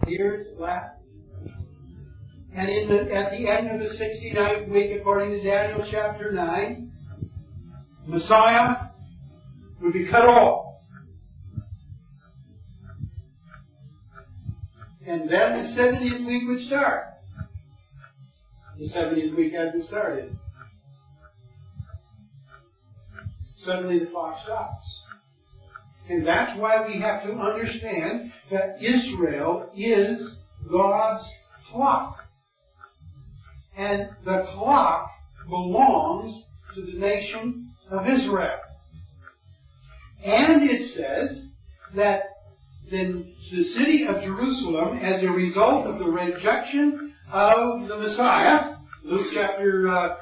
years left. And at the end of the 69th week, according to Daniel chapter 9, Messiah would be cut off. And then the 70th week would start. The 70th week hasn't started. Suddenly the clock stops. And that's why we have to understand that Israel is God's clock. And the clock belongs to the nation of Israel. And it says that the city of Jerusalem, as a result of the rejection of the Messiah, Luke chapter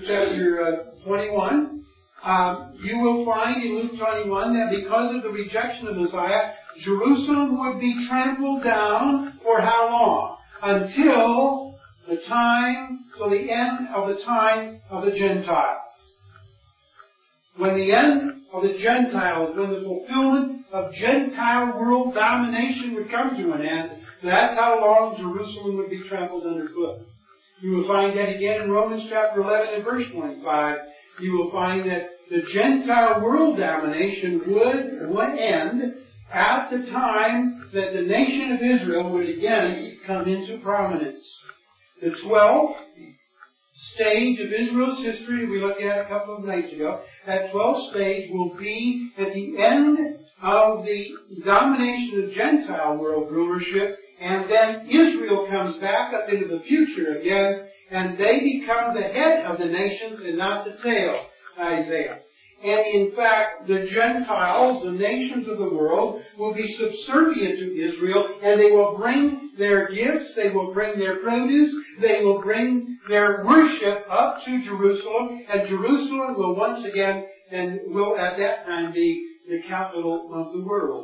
21, you will find in Luke 21 that because of the rejection of the Messiah, Jerusalem would be trampled down for how long? Until the end of the time of the Gentiles. When the end of the Gentiles, when the fulfillment of Gentile world domination would come to an end, that's how long Jerusalem would be trampled underfoot. You will find that again in Romans chapter 11 and verse 25. You will find that the Gentile world domination would end at the time that the nation of Israel would again come into prominence. The 12th stage of Israel's history we looked at a couple of nights ago, that 12th stage will be at the end of the domination of Gentile world rulership, and then Israel comes back up into the future again, and they become the head of the nations and not the tail, Isaiah. And in fact, the Gentiles, the nations of the world, will be subservient to Israel, and they will bring their gifts, they will bring their produce, they will bring their worship up to Jerusalem, and Jerusalem will once again, and will at that time be the capital of the world.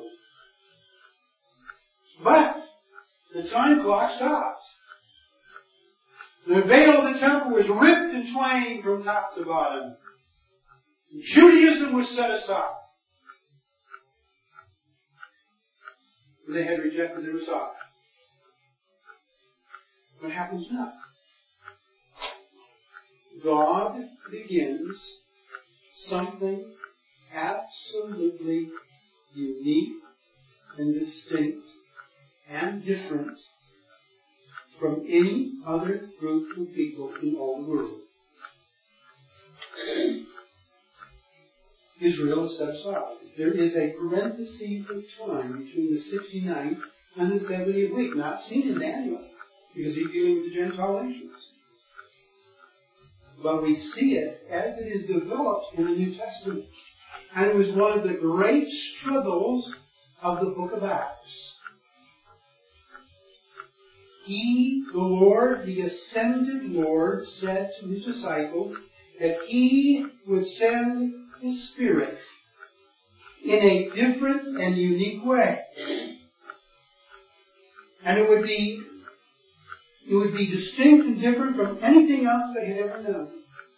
But the time clock stops. The veil of the temple was ripped in twain from top to bottom. Judaism was set aside. They had rejected the Messiah. What happens now? God begins something absolutely unique and distinct and different from any other group of people in all the world. Israel is set aside. There is a parenthesis of time between the 69th and the 70th week, not seen in Daniel, because he's dealing with the Gentile nations. But we see it as it is developed in the New Testament. And it was one of the great struggles of the book of Acts. He, the Lord, the ascended Lord, said to his disciples that he would send His Spirit in a different and unique way. And it would be distinct and different from anything else they had ever known.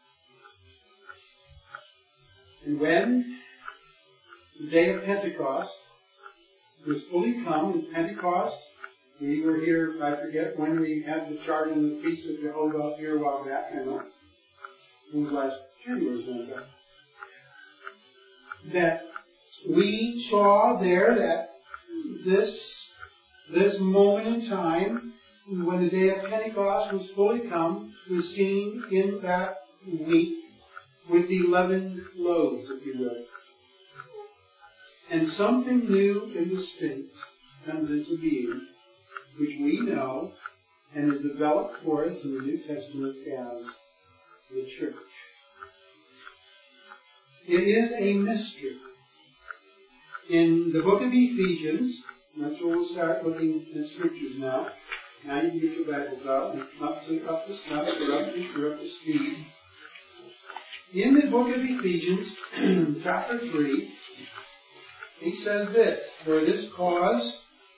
And when the day of Pentecost was fully come, in Pentecost, we were here, I forget when we had the chart in the Feast of Jehovah up here a while back, I know. It was last January, wasn't it? That we saw there that this moment in time, when the day of Pentecost was fully come, was seen in that week with the 11 loaves, if you will. And something new and distinct comes into being, which we know and is developed for us in the New Testament as the church. It is a mystery. In the book of Ephesians, that's where we'll start looking at scriptures now. Now you can get your Bibles out and up to snuff, or up to speed. In the book of Ephesians, chapter 3, he says this: "For this cause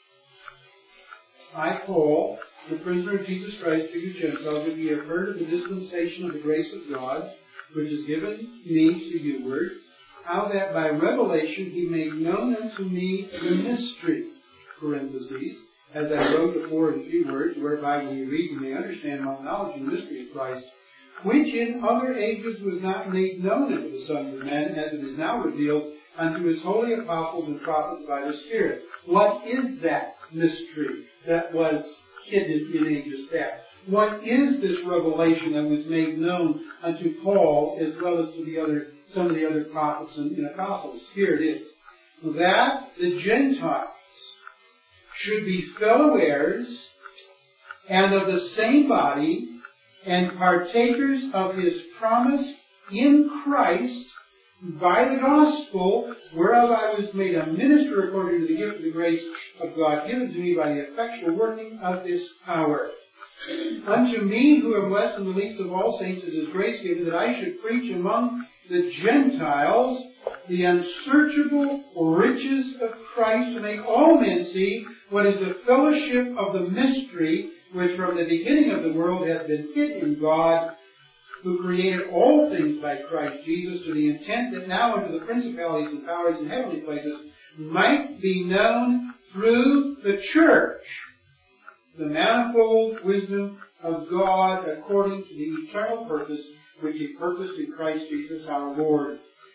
I, Paul, the prisoner of Jesus Christ, to you Gentiles, that ye have heard of the dispensation of the grace of God, which is given me to youward, how that by revelation he made known unto me the mystery, parentheses, as I wrote before in few words, whereby when you read you may understand my knowledge and mystery of Christ, which in other ages was not made known unto the sons of men, as it is now revealed unto his holy apostles and prophets by the Spirit. What is that mystery that was hidden in ages past? What is this revelation that was made known unto Paul as well as to some of the other prophets and apostles? Here it is. That the Gentiles should be fellow heirs and of the same body and partakers of his promise in Christ by the gospel, whereof I was made a minister according to the gift of the grace of God given to me by the effectual working of his power. Unto me, who am less than the least of all saints, is his grace given that I should preach among the Gentiles the unsearchable riches of Christ, to make all men see what is the fellowship of the mystery which from the beginning of the world hath been hid in God, who created all things by Christ Jesus, to the intent that now unto the principalities and powers in heavenly places might be known through the church the manifold wisdom of God according to the eternal purpose which he purposed in Christ Jesus our Lord.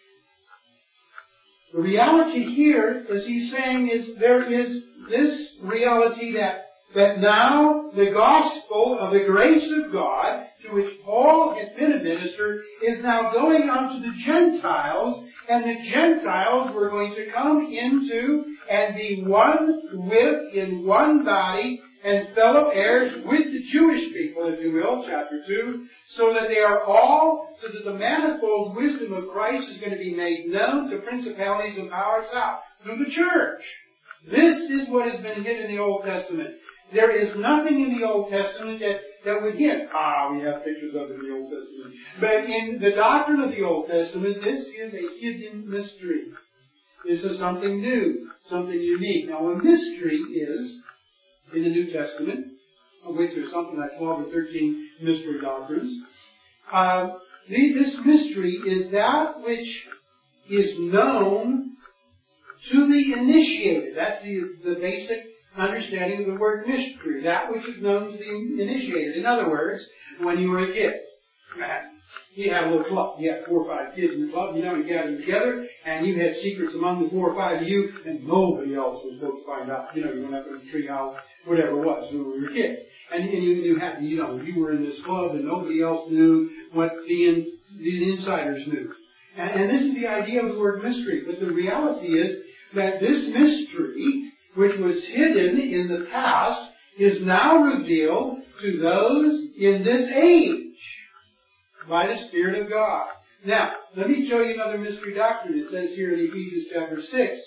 The reality here, as he's saying, is there is this reality that now the gospel of the grace of God, to which Paul had been a minister, is now going out to the Gentiles, and the Gentiles were going to come into and be one with, in one body, and fellow heirs with the Jewish people, if you will, chapter 2, so that the manifold wisdom of Christ is going to be made known to principalities and powers out through the church. This is what has been hidden in the Old Testament. There is nothing in the Old Testament that would hit. We have pictures of it in the Old Testament. But in the doctrine of the Old Testament, this is a hidden mystery. This is something new, something unique. Now, a mystery is, in the New Testament, of which there's something like 12 or 13 mystery doctrines, this mystery is that which is known to the initiated. That's the basic understanding of the word mystery. That which is known to the initiated. In other words, when you were a kid, you had a little club. You had 4 or 5 kids in the club. You gathered together, and you had secrets among the 4 or 5 of you, and nobody else was supposed to find out. You went up in the tree house, whatever it was, when we were a kid. And you had, you were in this club, and nobody else knew what the insiders knew. And this is the idea of the word mystery. But the reality is that this mystery, which was hidden in the past, is now revealed to those in this age by the Spirit of God. Now, let me show you another mystery doctrine. It says here in Ephesians chapter 6.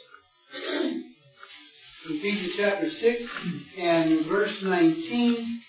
Ephesians chapter 6 and verse 19.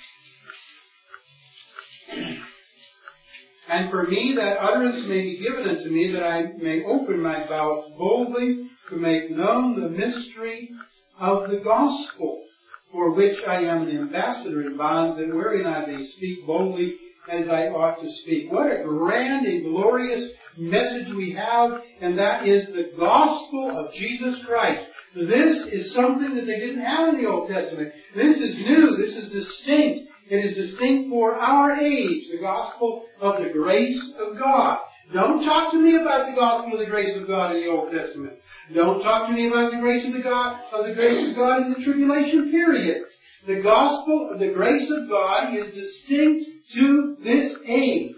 And for me that utterance may be given unto me, that I may open my mouth boldly to make known the mystery of the gospel, for which I am an ambassador in bonds, and wherein I may speak boldly as I ought to speak. What a grand and glorious message we have, and that is the gospel of Jesus Christ. This is something that they didn't have in the Old Testament. This is new. This is distinct. It is distinct for our age, the gospel of the grace of God. Don't talk to me about the gospel of the grace of God in the Old Testament. Don't talk to me about the grace of God in the tribulation period. The gospel of the grace of God is distinct to this age.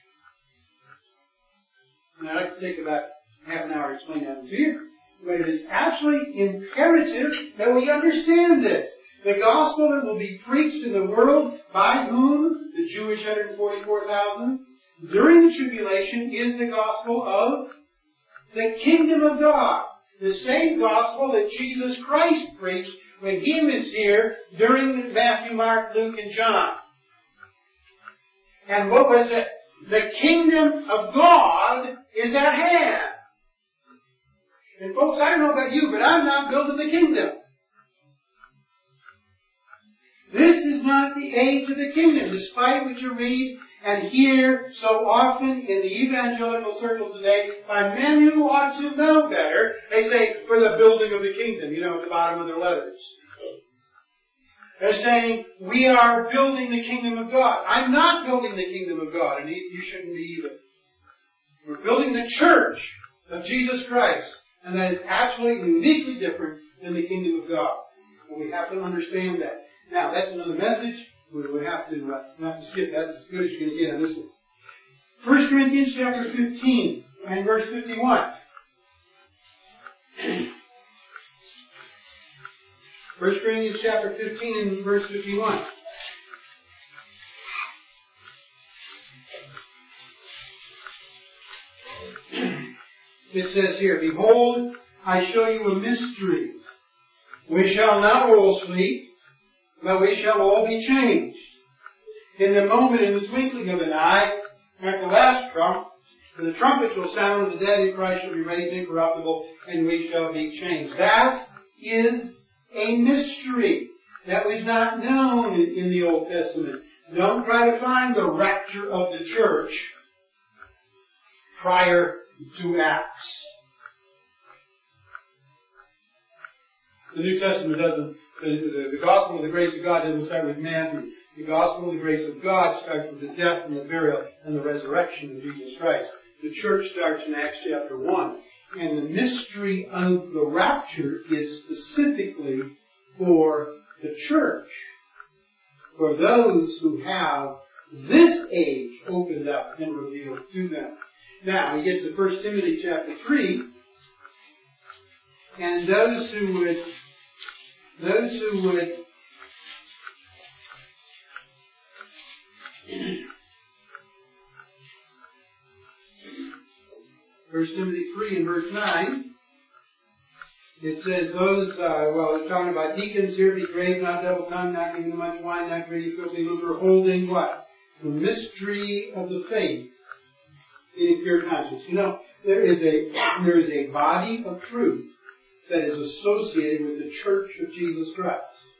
Now, I could take about half an hour to explain that to you, but it is absolutely imperative that we understand this. The gospel that will be preached in the world by whom? The Jewish 144,000 during the tribulation is the gospel of the kingdom of God. The same gospel that Jesus Christ preached when He was here during Matthew, Mark, Luke, and John. And what was it? The kingdom of God is at hand. And folks, I don't know about you, but I'm not building the kingdom. This is not the age of the kingdom, despite what you read and hear so often in the evangelical circles today by men who ought to know better. They say, for the building of the kingdom, at the bottom of their letters. They're saying, we are building the kingdom of God. I'm not building the kingdom of God, and you shouldn't be either. We're building the church of Jesus Christ, and that is absolutely uniquely different than the kingdom of God. And we have to understand that. Now, that's another message. We have to skip. That's as good as you're going to get on this one. 1 Corinthians chapter 15 and verse 51. 1 Corinthians chapter 15 and verse 51. It says here, behold, I show you a mystery. We shall not all sleep, but we shall all be changed. In the moment, in the twinkling of an eye, at the last trump, for the trumpet shall sound, and the dead in Christ shall be raised incorruptible, and we shall be changed. That is a mystery. That was not known in the Old Testament. Don't try to find the rapture of the church prior to Acts. The New Testament doesn't, the gospel of the grace of God doesn't start with Matthew. The gospel of the grace of God starts with the death and the burial and the resurrection of Jesus Christ. The church starts in Acts chapter 1. And the mystery of the rapture is specifically for the church. For those who have this age opened up and revealed to them. Now, we get to 1 Timothy chapter 3. And those who would 1 Timothy 3 and verse 9, it says those, it's talking about deacons here, be grave, not double-tongued, not giving much wine, not greedy, filthy lucre, holding what? The mystery of the faith in a pure conscience. You know, there is a body of truth that is associated with the church of Jesus Christ.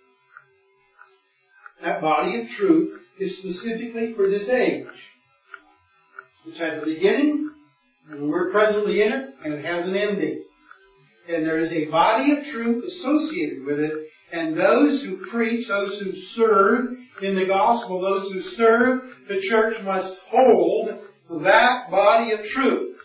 That body of truth is specifically for this age. Which has a beginning, and we're presently in it, and it has an ending. And there is a body of truth associated with it, and those who preach, those who serve in the gospel, those who serve the church must hold that body of truth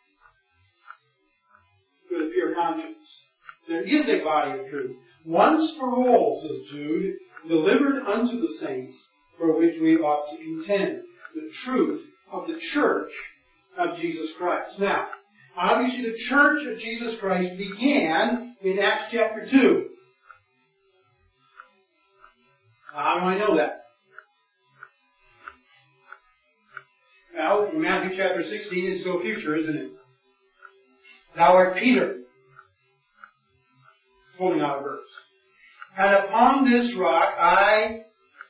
with a pure conscience. There is a body of truth, once for all, says Jude, delivered unto the saints, for which we ought to contend. The truth of the church of Jesus Christ. Now, obviously the church of Jesus Christ began in Acts chapter 2. How do I know that? Well, in Matthew chapter 16 is still future, isn't it? Thou art Peter. Pulling out a verse. And upon this rock I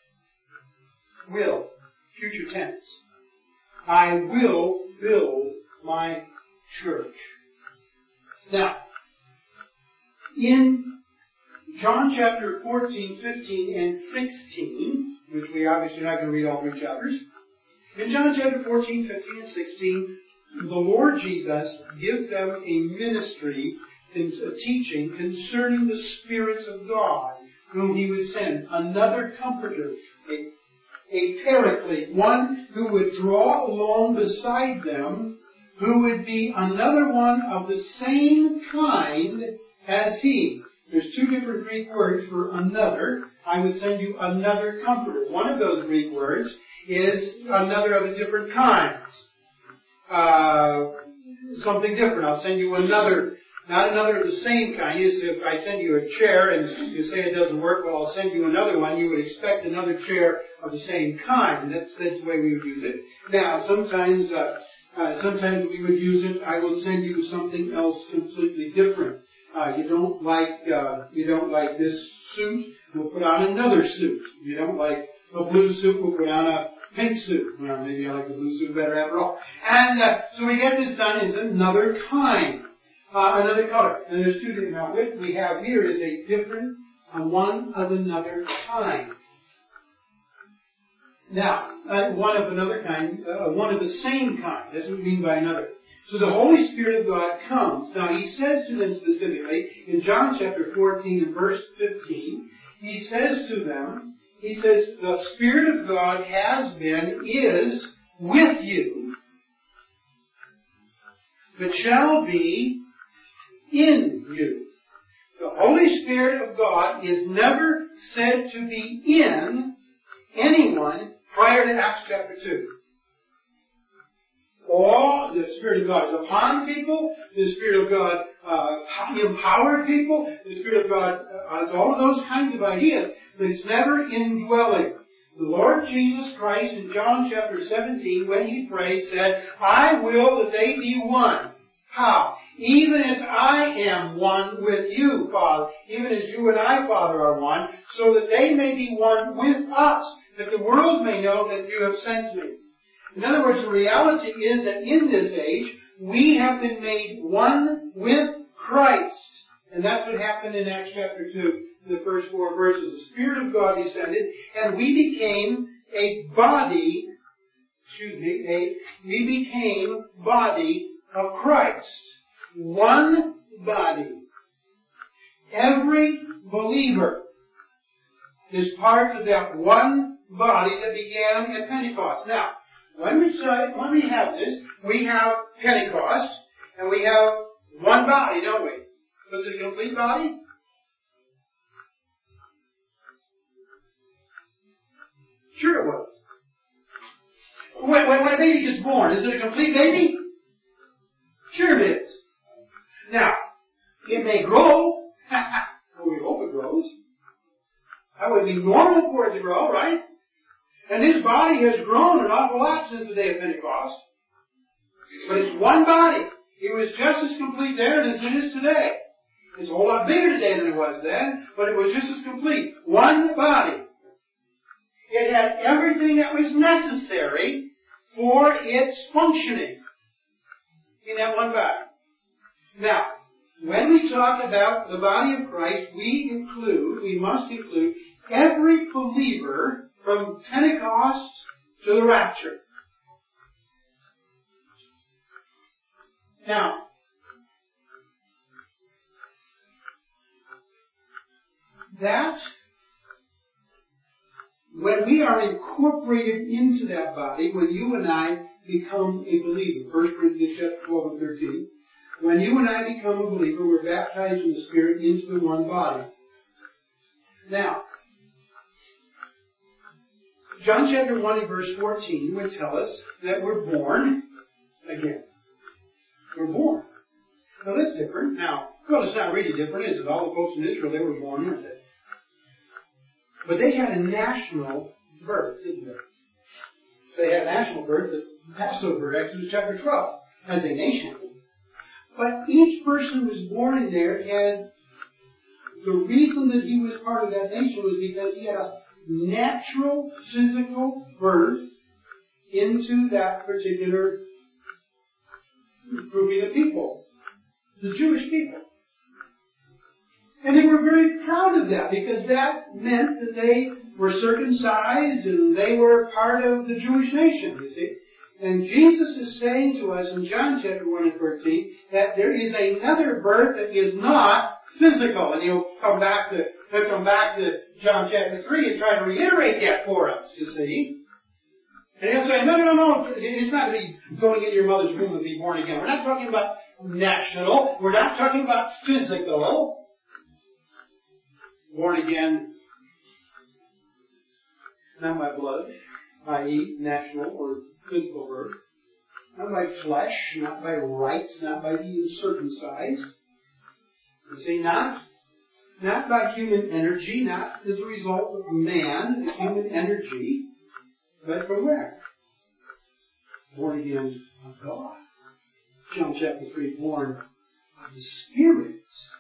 will, future tense, I will build my church. Now, in John chapter 14, 15, and 16, which we obviously are not going to read all three chapters, in John chapter 14, 15, and 16, the Lord Jesus gives them a ministry, a teaching concerning the spirits of God, whom He would send, another comforter, a paraclete, one who would draw along beside them, who would be another one of the same kind as He. There's two different Greek words for another. I would send you another comforter. One of those Greek words is another of a different kind. Something different. I'll send you another, not another of the same kind. If I send you a chair and you say it doesn't work, well, I'll send you another one. You would expect another chair of the same kind. That's the way we would use it. Now, sometimes we would use it, I will send you something else completely different. You don't like this suit, we'll put on another suit. You don't like a blue suit, we'll put on a pink suit. Well, maybe I like the blue suit better after all. And so we get this done as another kind, another color. And there's two different. Now, what we have here is a different, one of another kind. Now, one of another kind, one of the same kind. That's what we mean by another. So the Holy Spirit of God comes. Now, He says to them specifically, in John chapter 14 and verse 15, he says to them, he says, the Spirit of God has been, is with you, but shall be in you. The Holy Spirit of God is never said to be in anyone prior to Acts chapter 2. Or the Spirit of God is upon people, the Spirit of God empowered people, the Spirit of God has all of those kinds of ideas, but it's never indwelling. The Lord Jesus Christ in John chapter 17, when He prayed, said, I will that they be one. How? Even as I am one with you, Father, even as you and I, Father, are one, so that they may be one with us, that the world may know that you have sent me. In other words, the reality is that in this age, we have been made one with Christ. And that's what happened in Acts chapter 2, the first 4 verses. The Spirit of God descended, and we became a body, we became body of Christ. One body. Every believer is part of that one body that began at Pentecost. Now, when we have this, we have Pentecost, and we have one body, don't we? Was it a complete body? Sure it was. When a baby gets born, is it a complete baby? Sure it is. Now, it may grow. Well, we hope it grows. That would be normal for it to grow, right? And his body has grown an awful lot since the day of Pentecost. But it's one body. It was just as complete there as it is today. It's a whole lot bigger today than it was then, but it was just as complete. One body. It had everything that was necessary for its functioning in that one body. Now, when we talk about the body of Christ, we must include every believer from Pentecost to the rapture. Now, that, when we are incorporated into that body, when you and I become a believer, 1 Corinthians chapter 12 and 13, when you and I become a believer, we're baptized in the Spirit into the one body. Now, John chapter 1 and verse 14 would tell us that we're born again. We're born. Now that's different. Now, well, it's not really different, is it? All the folks in Israel, they were born, weren't they? But they had a national birth, didn't they? They had a national birth at Passover, Exodus chapter 12, as a nation. But each person who was born in there had, the reason that he was part of that nation was because he had a natural physical birth into that particular grouping of people, the Jewish people. And they were very proud of that because that meant that they were circumcised and they were part of the Jewish nation, you see. And Jesus is saying to us in John chapter 1 and 13 that there is another birth that is not physical. And he'll come back to John chapter 3 and try to reiterate that for us, you see. And he'll say, no, it's not going into your mother's womb and be born again. We're not talking about national. We're not talking about physical. Born again, not by blood, i.e. national or physical birth. Not by flesh, not by rites, not by being circumcised. You see, not by human energy, not as a result of man, human energy, but from where? Born again of God. John chapter 3, born of the Spirit.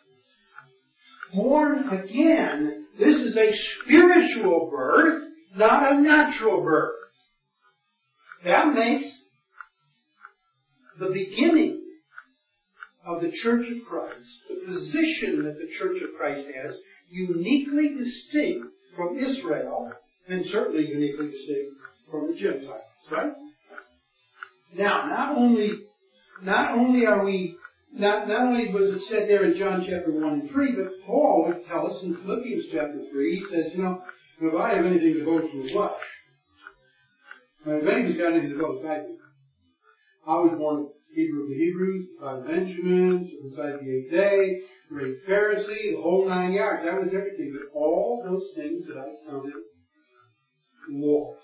Born again. This is a spiritual birth, not a natural birth. That makes the beginning of the Church of Christ, the position that the Church of Christ has, uniquely distinct from Israel, and certainly uniquely distinct from the Gentiles, right? Now, not only are we not only was it said there in John chapter 1 and 3, but Paul would tell us in Philippians chapter 3, he says, if I have anything to boast in the flesh, if anybody's got anything to boast, I do. I was born of Hebrew of the Hebrews, tribe of Benjamin, circumcised the 8th day, great Pharisee, the whole 9 yards. That was everything. But all those things that I counted lost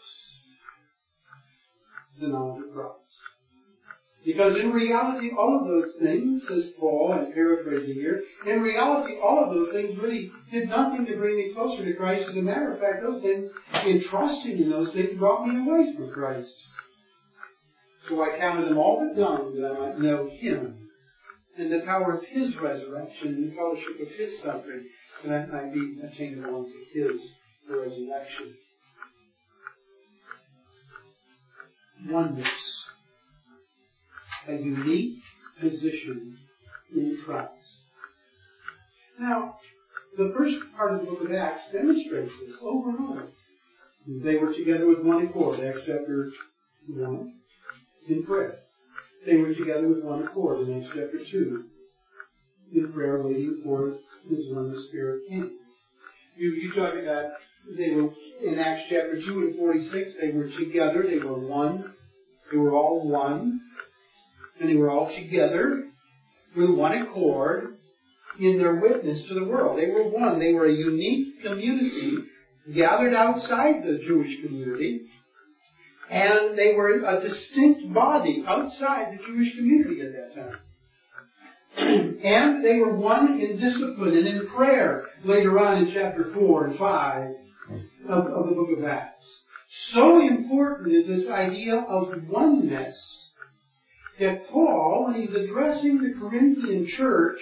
the knowledge of Christ. Because in reality, all of those things, says Paul, I'm paraphrasing here, in reality, all of those things really did nothing to bring me closer to Christ. As a matter of fact, those things, in trusting in those things, brought me away from Christ. So I counted them all but dung that I might know Him and the power of His resurrection and the fellowship of His suffering, that I might be attainable unto His resurrection. Oneness. A unique position in Christ. Now, the first part of the book of Acts demonstrates this over and over. They were together with one accord, Acts chapter 1, in prayer. They were together with one accord in Acts chapter 2, in prayer, waiting for His when the Spirit came. You talk about, they were, in Acts chapter 2 and 46, they were together, they were one, they were all one. And they were all together with one accord in their witness to the world. They were one. They were a unique community gathered outside the Jewish community. And they were a distinct body outside the Jewish community at that time. And they were one in discipline and in prayer later on in chapter 4 and 5 of the book of Acts. So important is this idea of oneness that Paul, when he's addressing the Corinthian church,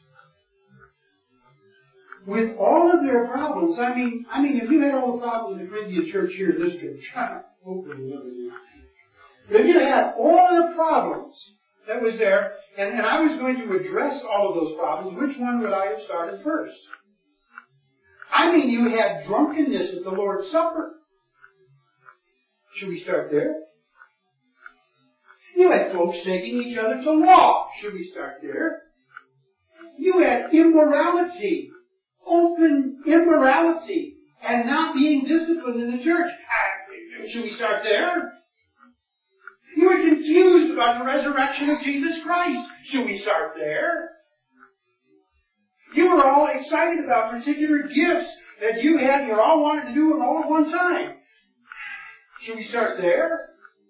with all of their problems, I mean, if you had all the problems in the Corinthian church here in this church, hopefully never. But if you had all the problems that was there, and I was going to address all of those problems, which one would I have started first? I mean, you had drunkenness at the Lord's Supper. Should we start there? You had folks taking each other to law. Should we start there? You had immorality, open immorality, and not being disciplined in the church. Should we start there? You were confused about the resurrection of Jesus Christ. Should we start there? You were all excited about particular gifts that you had and you all wanted to do them all at one time. Should we start there?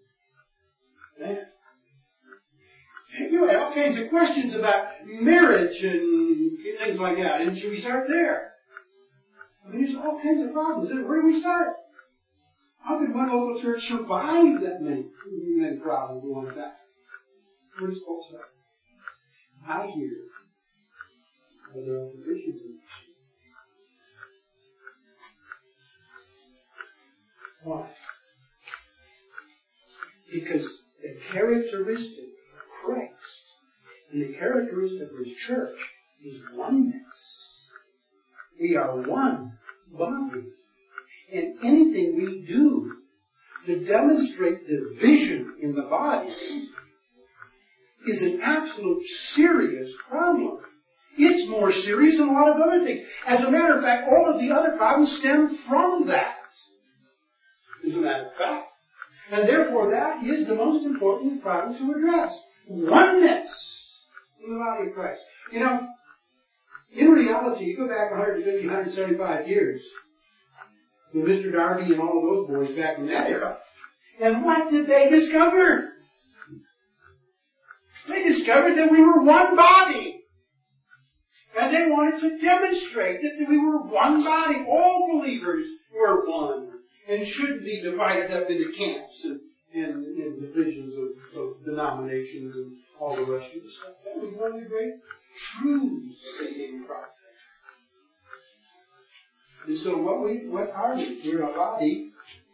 You had all kinds of questions about marriage and things like that. And should we start there? I mean, there's all kinds of problems. Where do we start? How could one local church survive that many problems like that? Where does Paul start? I hear that there are divisions in this. Why? Because the characteristic of Christ and the characteristic of His church is oneness. We are one body. And anything we do to demonstrate the vision in the body is an absolute serious problem. It's more serious than a lot of other things. As a matter of fact, all of the other problems stem from that. As a matter of fact. And therefore that is the most important problem to address. Oneness in the body of Christ. You know, in reality, you go back 150, 175 years with Mr. Darby and all of those boys back in that era. And what did they discover? They discovered that we were one body. And they wanted to demonstrate that we were one body. All believers were one. And shouldn't be divided up into camps and divisions of denominations and all the rest of the stuff. That was one of the great truths that came across. And so what are we? We're a body.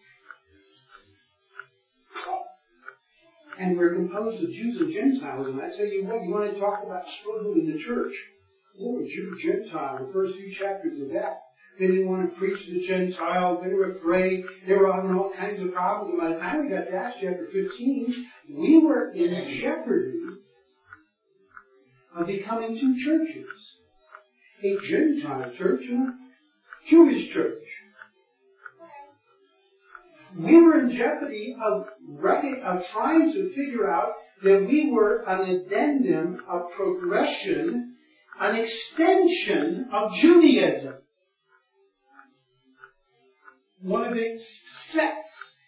And we're composed of Jews and Gentiles. And I tell you what, you want to talk about struggle in the church. Oh, Jew, Gentile, the first few chapters of that. They didn't want to preach to the Gentiles. They were afraid. They were having all kinds of problems. And by the time we got to Acts chapter 15, we were in jeopardy of becoming two churches. A Gentile church and a Jewish church. We were in jeopardy of trying to figure out that we were an addendum, a progression, an extension of Judaism. One of its sects,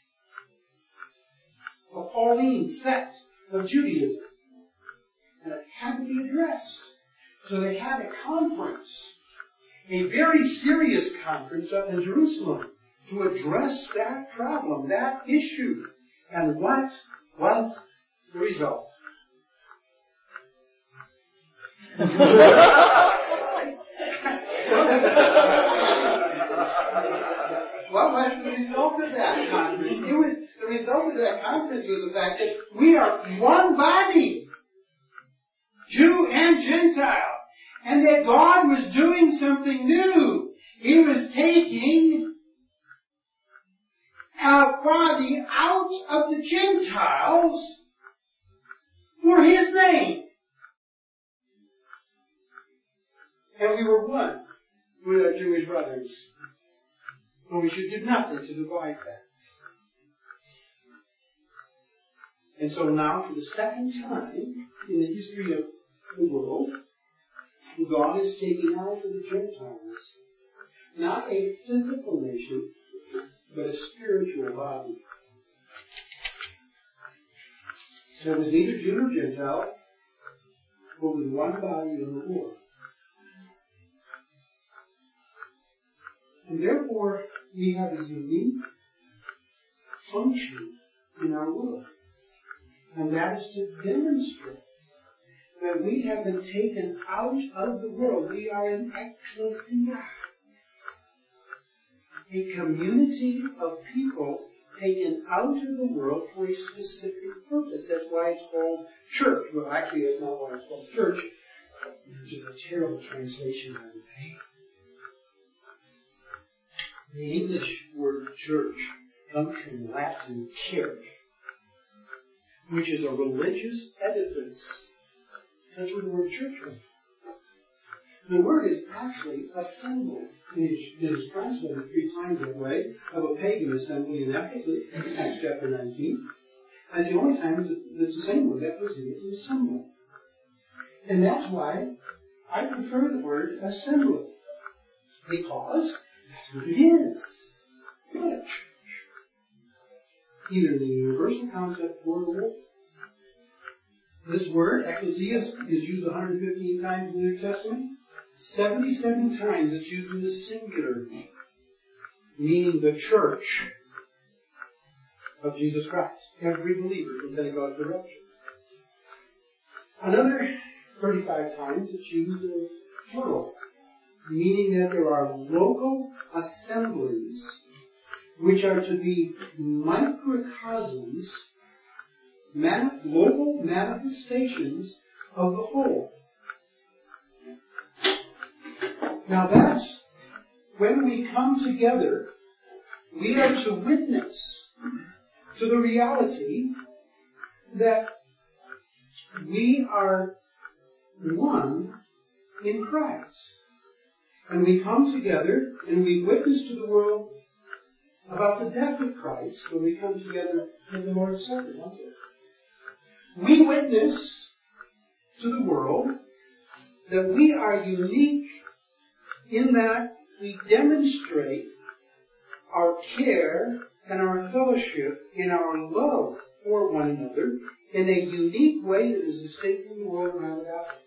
a Pauline sect of Judaism. And it had to be addressed. So they had a conference, a very serious conference up in Jerusalem, to address that problem, that issue. And what was the result? What was the result of that conference? The result of that conference was the fact that we are one body, Jew and Gentile, and that God was doing something new. He was taking our body out of the Gentiles for His name. And we were one with our Jewish brothers. And we should do nothing to divide that. And so now, for the second time in the history of the world, God is taking out of the Gentiles not a physical nation, but a spiritual body. There was neither Jew nor Gentile, but was one body in the Lord. And therefore, we have a unique function in our world. And that is to demonstrate that we have been taken out of the world. We are an ecclesia, a community of people taken out of the world for a specific purpose. That's why it's called church. Well, actually, it's not why it's called church, which is a terrible translation, I would think. The English word church comes from Latin kirk, which is a religious edifice. That's where the word church comes from. The word is actually assembly. It is translated 3 times that way, of a pagan assembly in Ephesus, Acts chapter 19. And the only time it's the same word, ecclesia, is assembly. And that's why I prefer the word assembly. Because that's what it is. Not a church. Either the universal concept or the word. This word, ecclesia, is used 115 times in the New Testament. 77 times it's used in the singular, meaning the church of Jesus Christ. Every believer from Pentecost to Resurrection. Another 35 times it's used as plural, meaning that there are local assemblies which are to be microcosms, local manifestations of the whole. Now that's when we come together, we are to witness to the reality that we are one in Christ. And we come together and we witness to the world about the death of Christ when we come together in the Lord's Supper, don't we? We witness to the world that we are unique in that we demonstrate our care and our fellowship in our love for one another in a unique way that is distinct from the world around about us.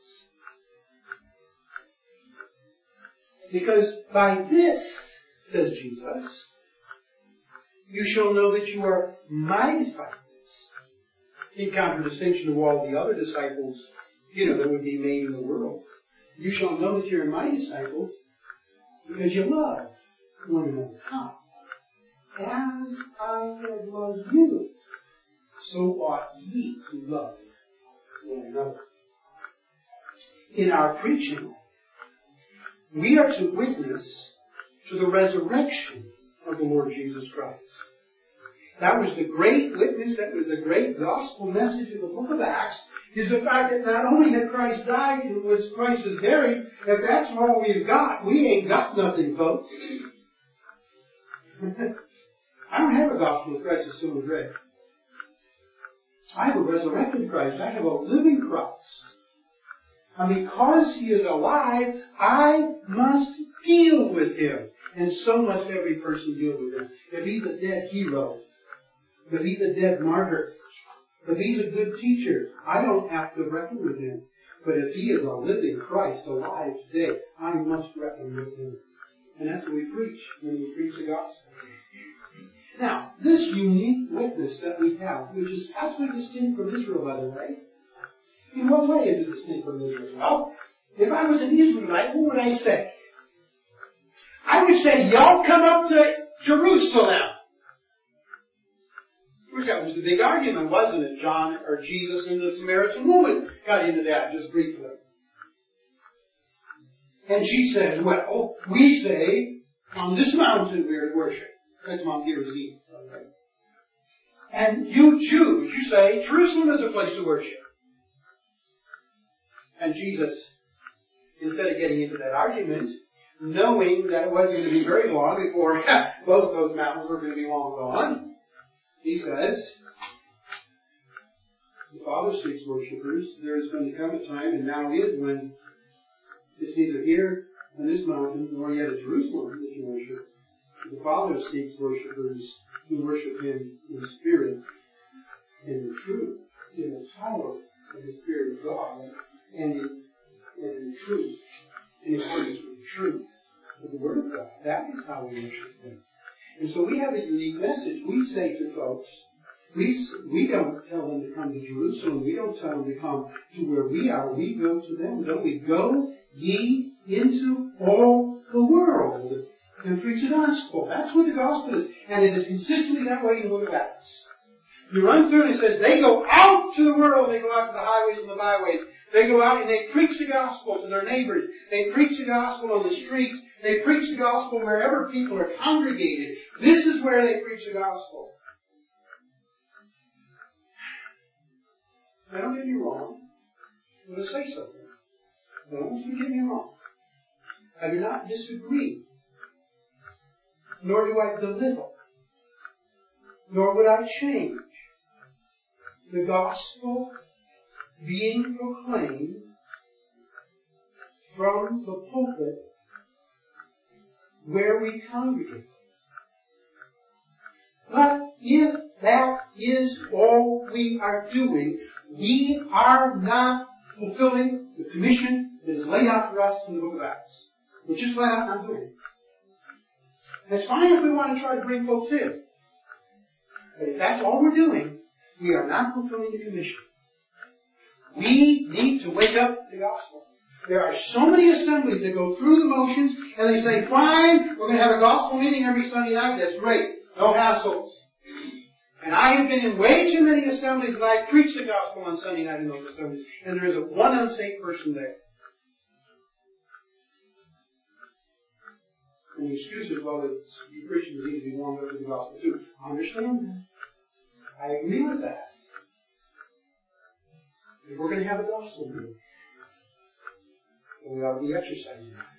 Because by this, says Jesus, you shall know that you are my disciples. In contradistinction to all the other disciples, that would be made in the world. You shall know that you're my disciples because you love one another. How? As I have loved you, so ought ye to love one another. In our preaching, we are to witness to the resurrection of the Lord Jesus Christ. That was the great witness, that was the great gospel message of the book of Acts, is the fact that not only had Christ died and Christ was buried, if that's all we've got, we ain't got nothing, folks. I don't have a gospel of Christ is still in the grave. I have a resurrected Christ. I have a living Christ. And because He is alive, I must deal with Him. And so must every person deal with Him. If He's a dead hero, if He's a dead martyr, if He's a good teacher, I don't have to reckon with Him. But if He is a living Christ, alive today, I must reckon with Him. And that's what we preach when we preach the gospel. Now, this unique witness that we have, which is absolutely distinct from Israel, by the way, in what way is it distinct from Israel? Well, if I was an Israelite, what would I say? I would say, y'all come up to Jerusalem. Which that was the big argument, wasn't it? John, or Jesus and the Samaritan woman got into that just briefly. And she says, well, we say, on this mountain we are to worship. That's Mount Gerizim. And you Jews, you say, Jerusalem is a place to worship. And Jesus, instead of getting into that argument, knowing that it wasn't going to be very long before both those mountains were going to be long gone, He says, the Father seeks worshipers. There is going to come a time, and now is, when it's neither here on this mountain nor yet at Jerusalem that you worship. The Father seeks worshipers who worship Him in spirit and in truth, in the power of the Spirit of God, and in truth, in accordance with the truth of the Word of God. That is how we worship Him. And so we have a unique message. We say to folks, we don't tell them to come to Jerusalem. We don't tell them to come to where we are. We go to them. Don't we? Go ye into all the world and preach the gospel. That's what the gospel is. And it is consistently that way in the book of Acts. You run through and it says, they go out to the world, they go out to the highways and the byways. They go out and they preach the gospel to their neighbors. They preach the gospel on the streets. They preach the gospel wherever people are congregated. This is where they preach the gospel. Now, don't get me wrong. I'm going to say something. Don't get me wrong. I do not disagree. Nor do I belittle. Nor would I change the gospel being proclaimed from the pulpit where we congregate. But if that is all we are doing, we are not fulfilling the commission that is laid out for us in the book of Acts. We're just flat out not doing it. It's fine if we want to try to bring folks in. But if that's all we're doing, we are not fulfilling the commission. We need to wake up to the gospel. There are so many assemblies that go through the motions and they say, fine, we're going to have a gospel meeting every Sunday night. That's great. No hassles. And I have been in way too many assemblies that I preach the gospel on Sunday night in those assemblies. And there is one unsaved person there. And the excuse is, well, you Christians need to be warmed up to the gospel too. I understand that. I agree with that. If we're going to have a gospel meeting, then we ought to be exercising that.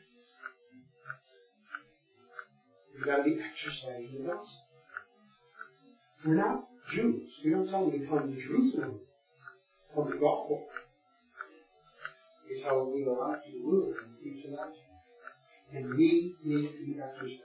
We've got to be exercising the gospel. We're not Jews. We don't tell them to come to Jerusalem. Come to gospel. It's how we go out to the world and preach the gospel. And we need to be exercising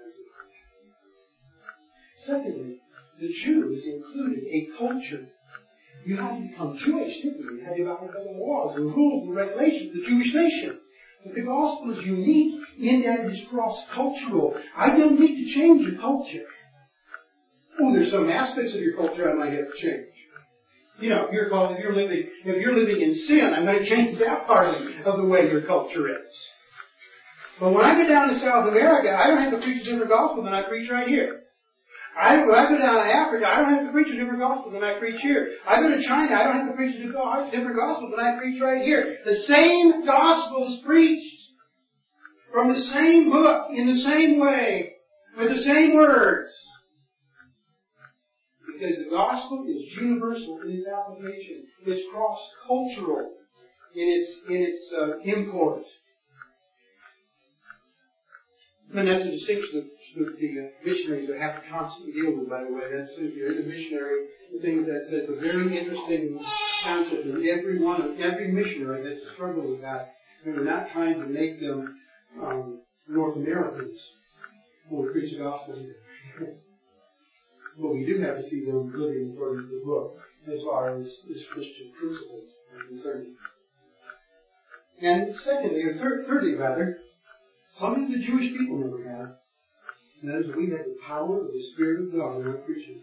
that. Secondly, the Jews included a culture. You had to become Jewish, didn't you? You had to abide by the laws, the rules, the regulations of the Jewish nation. But the gospel is unique in that it is cross-cultural. I don't need to change your culture. Oh, there's some aspects of your culture I might have to change. You know, if you're living in sin, I'm going to change that part of the way your culture is. But when I go down to South America, I don't have to preach a different gospel than I preach right here. When I go down to Africa, I don't have to preach a different gospel than I preach here. I go to China, I don't have to preach a different gospel than I preach right here. The same gospel is preached from the same book, in the same way, with the same words. because the gospel is universal in its application. It's cross-cultural in its import. And that's a distinction that the missionaries have to constantly deal with, by the way. That's, if you're in a missionary, I think that's a very interesting concept. And every missionary has to struggle with that. And we're not trying to make them North Americans who will preach the gospel either. But we do have to see them living according to the book as far as Christian principles are concerned. And secondly, or thirdly rather, something the Jewish people never had, and that is we have the power of the Spirit of God in our preaching.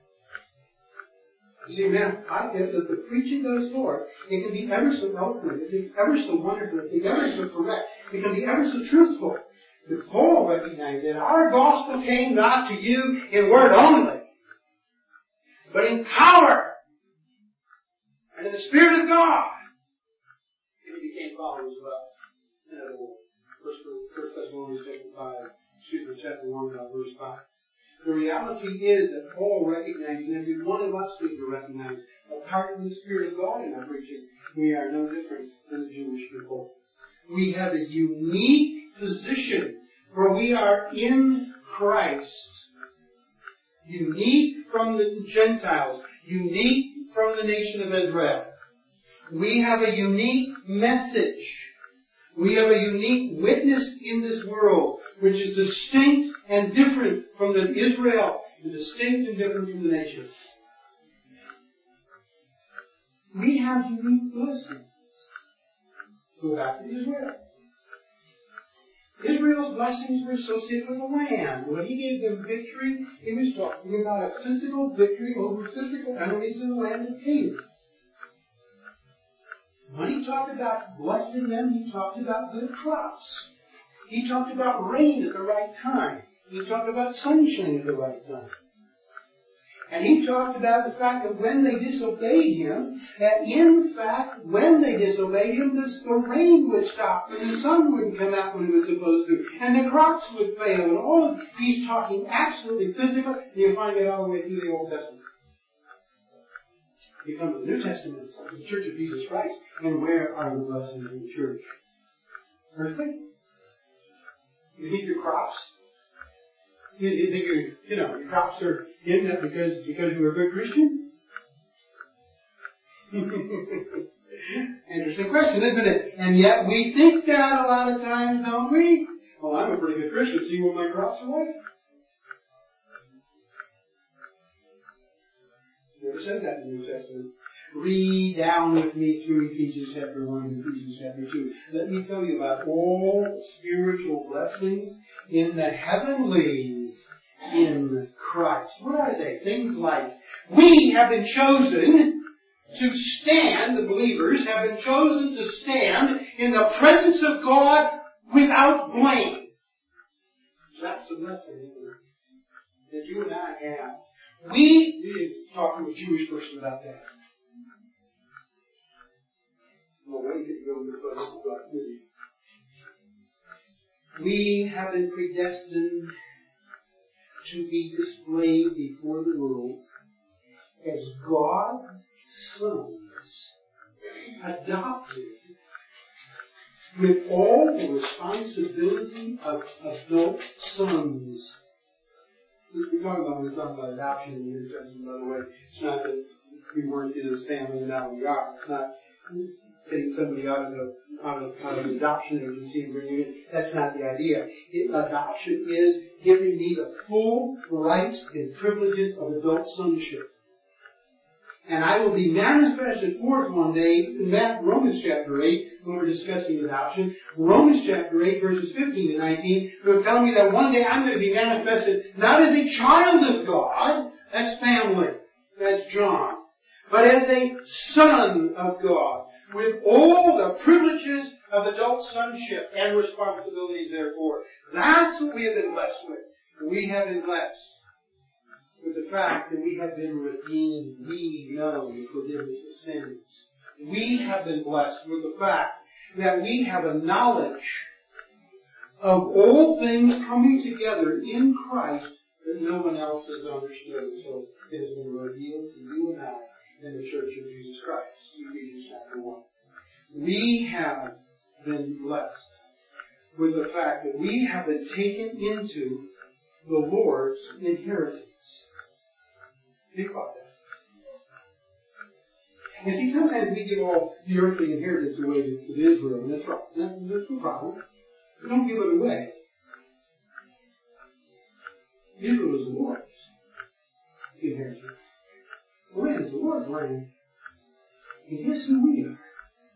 You see, man, if the preaching goes forth, it can be ever so eloquent, it can be ever so wonderful, it can be ever so correct, it can be ever so truthful. But Paul recognized that our gospel came not to you in word only, but in power and in the Spirit of God. And he became followers of us. In other words, 1 Thessalonians chapter 1, verse 5. The reality is that Paul recognized, and every one of us needs to recognize, apart from the Spirit of God in our preaching, we are no different than the Jewish people. We have a unique position, for we are in Christ. Unique from the Gentiles, unique from the nation of Israel. We have a unique message. We have a unique witness in this world, which is distinct and different from the Israel, and distinct and different from the nations. We have unique blessings. Go back to Israel. Israel's blessings were associated with the land. When he gave them victory, he was talking about a physical victory over physical enemies in the land of Canaan. When he talked about blessing them, he talked about good crops. He talked about rain at the right time. He talked about sunshine at the right time. And he talked about the fact that when they disobeyed him, that in fact, when they disobeyed him, the rain would stop, and the sun wouldn't come out when it was supposed to, and the crops would fail, and all of he's talking absolutely physical, and you find it all the way through the Old Testament. You come to the New Testament, the Church of Jesus Christ, and where are the blessings of the church? Earthly? You need your crops? You think your crops are in that because you're a good Christian? Interesting question, isn't it? And yet we think that a lot of times, don't we? Well, I'm a pretty good Christian. See what my crops are like? Never said that in the New Testament. Read down with me through Ephesians chapter 1 and Ephesians chapter 2. Let me tell you about all spiritual blessings in the heavenlies in Christ. What are they? Things like, we have been chosen to stand, the believers have been chosen to stand in the presence of God without blame. That's a blessing, isn't it? That you and I have. We didn't talk to a Jewish person about that. No way you could go to the presence of God, could you? We have been predestined to be displayed before the world as God's sons, adopted with all the responsibility of adult sons. We're talking about adoption in the New Testament, by the way. It's not that we weren't in his family and now we are. It's not taking somebody out of the adoption agency and bringing in. That's not the idea. Adoption is giving me the full rights and privileges of adult sonship. And I will be manifested forth one day in Romans chapter 8, when we're discussing adoption. Romans chapter 8, verses 15 to 19, will tell me that one day I'm going to be manifested not as a child of God, that's family, that's John, but as a son of God, with all the privileges of adult sonship and responsibilities therefore. That's what we have been blessed with. We have been blessed with the fact that we have been redeemed. We know the forgiveness of sins. We have been blessed with the fact that we have a knowledge of all things coming together in Christ that no one else has understood. So it has been revealed to you and I in the Church of Jesus Christ. Ephesians chapter 1. We have been blessed with the fact that we have been taken into the Lord's inheritance. Think about that. You see, sometimes we give all the earthly inheritance away to Israel, and that's right. That's no problem. We don't give it away. Israel is the Lord's inheritance. The land is the Lord's land. And guess who we are?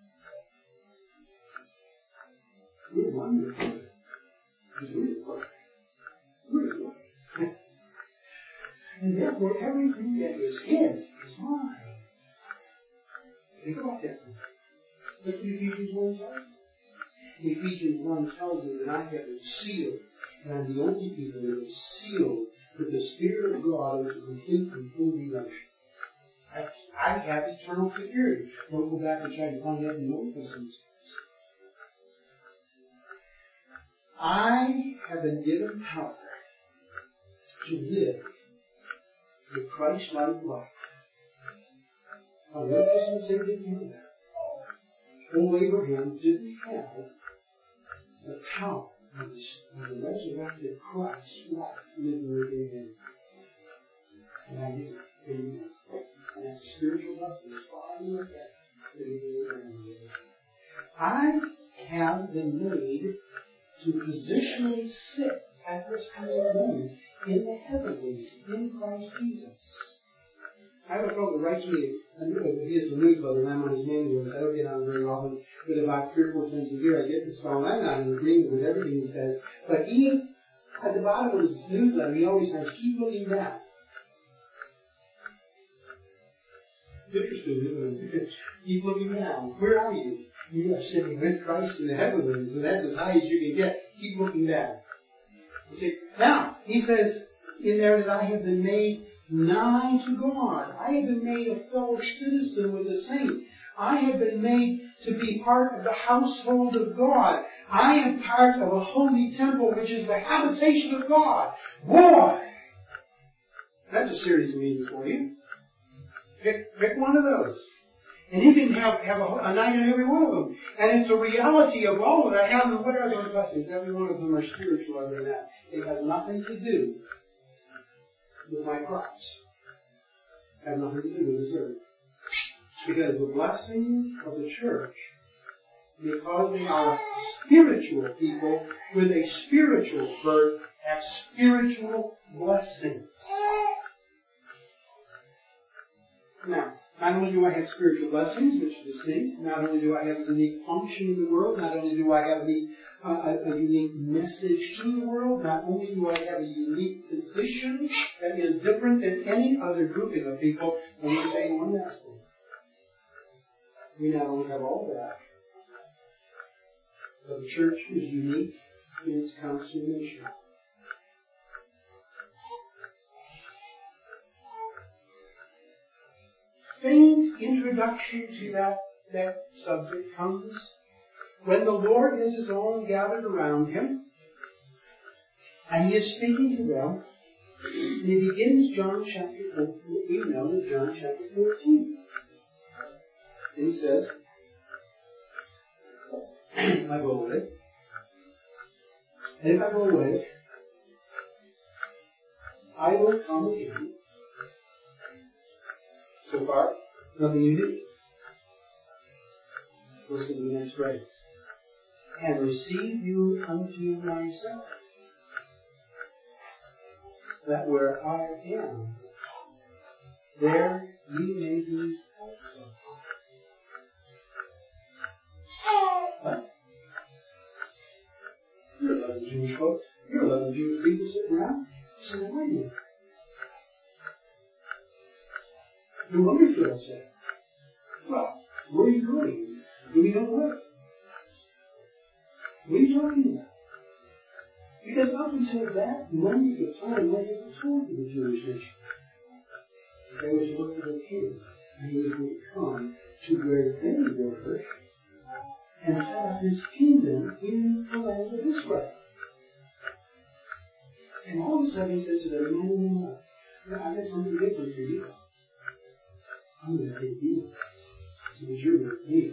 We're wonderful. Because we're the Lord. We're the Lord. And therefore, everything that is His is mine. Think about that. Look what Ephesians 1 tells you. Ephesians 1 tells you that I have been sealed, and I'm the only people that are sealed with the Spirit of God unto complete and full redemption. I have eternal security. Don't go back and try to find that in the Old Testament. I have been given power to live the Christ-like life. Now, the Old Testament said he didn't have that. Old Abraham didn't have the power of the resurrected Christ life living within him. And I did. Amen. And that's a spiritual lesson. It's far more effective. I have been made to positionally sit at this present moment in the heavenlies in Christ Jesus. I have a fellow that writes me, he has a newsletter, and I'm on his mailing list. I don't get on very often, but about 3 or 4 times a year I get this fellow, and I'm not in agreement with everything he says. But he, at the bottom of his newsletter, he always says, keep looking down. Interesting, isn't it? Keep looking down. Where are you? You are sitting with Christ in the heavenlies, and that's as high as you can get. Keep looking down. You see, now, he says in there that I have been made nigh to God. I have been made a fellow citizen with the saints. I have been made to be part of the household of God. I am part of a holy temple, which is the habitation of God. Boy! That's a series of meanings for you. Pick one of those. And you can have a night in every one of them. And it's a reality of all of that. What are those blessings? Every one of them are spiritual other than that. They have nothing to do with my crops. They have nothing to do with this earth. Because the blessings of the church, because they are spiritual people with a spiritual birth, have spiritual blessings. Now, not only do I have spiritual blessings, which is distinct, not only do I have a unique function in the world, not only do I have a unique message to the world, not only do I have a unique position that is different than any other grouping of people, let me say one last thing. We not only have all that, but the church is unique in its consummation. Faint introduction to that subject comes when the Lord and His own gathered around Him, and He is speaking to them, and He begins John chapter 14. You know that John chapter 14. And He says, I go away. And if I go away, I will come again. So far, nothing unique. Listen to the next phrase. And receive you unto myself, that where I am, there ye may be also. What? You're 11 Jewish folks. You're 11 Jewish people sitting around. So where are you? No wonder you feel upset. Well, where are you going? Do we know what? What are you talking about? Because up until that moment of time, what was told to the Jewish nation? They were to look for the king, and he was going to come to where they were and set up his kingdom in the land of Israel. And all of a sudden he says to them, no. I got something different for you. I'm going to take you. So that you're with me.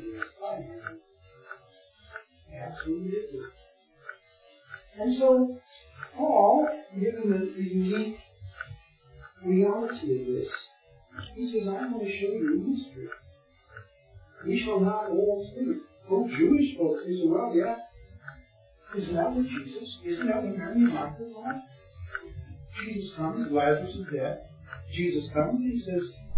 Absolutely different. And so, Paul, given the unique reality of this, he says, I'm going to show you a mystery. We shall not all sleep. Oh, Jewish folks, they say, well, yeah. Isn't that what Jesus? Isn't that what Mary and Martha thought? Jesus comes, Lazarus is dead. Jesus comes and he says,